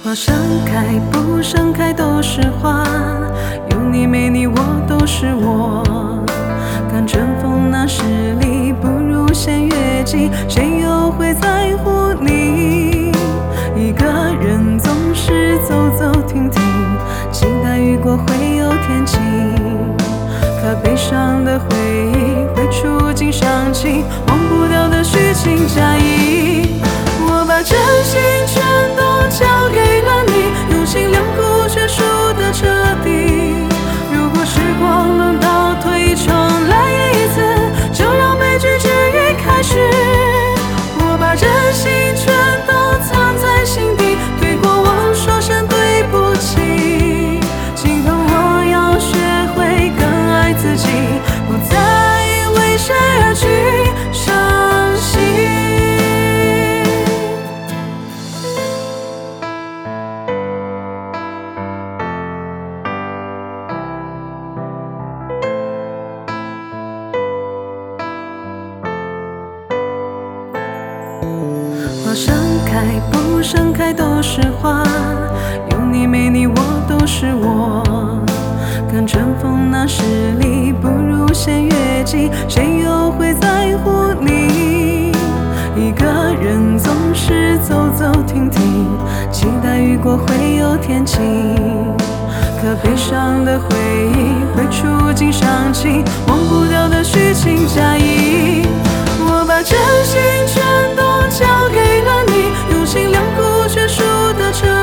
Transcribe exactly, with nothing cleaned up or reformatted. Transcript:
花盛开不盛开都是花，有你没你我都是我。看春风那十里，不如xem月季，谁又会在乎你？一个人总是走走停停，期待雨过会有天晴。可悲伤的回忆会触景伤情，忘不掉的虚情假意。我把真心全都交给了你，用心良苦却输得彻底。如果时光能倒退重来一次，就让悲剧之于开始。我把真心全都藏在心底，对过往说声对不起。今后我要学会更爱自己，不再为谁而去伤心。花盛开不盛开都是花，有你没你我都是我。看春风那十里，不如xem月季，谁又会在乎你？一个人总是走走停停，期待雨过会有天晴。可悲伤的回忆会触景伤情，忘不掉的虚情假意。我把真心全都交给了你，用心良苦却输得彻